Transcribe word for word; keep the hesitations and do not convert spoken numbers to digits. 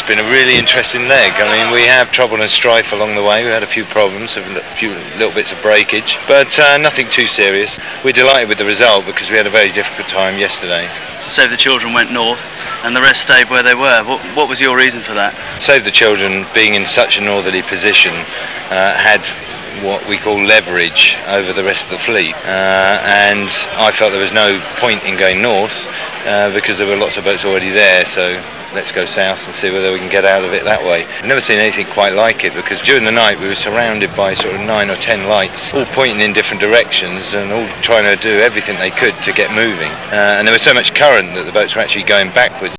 been a really interesting leg. I mean, we have trouble and strife along the way. We had a few problems, a few little bits of breakage, but uh, nothing too serious. We're delighted with the result because we had a very difficult time yesterday. Save the Children went north and the rest stayed where they were. What, what was your reason for that? Save the Children, being in such a northerly position, uh, had what we call leverage over the rest of the fleet, uh, and I felt there was no point in going north uh, because there were lots of boats already there, so let's go south and see whether we can get out of it that way. I've never seen anything quite like it, because during the night we were surrounded by sort of nine or ten lights, all pointing in different directions and all trying to do everything they could to get moving. Uh, and there was so much current that the boats were actually going backwards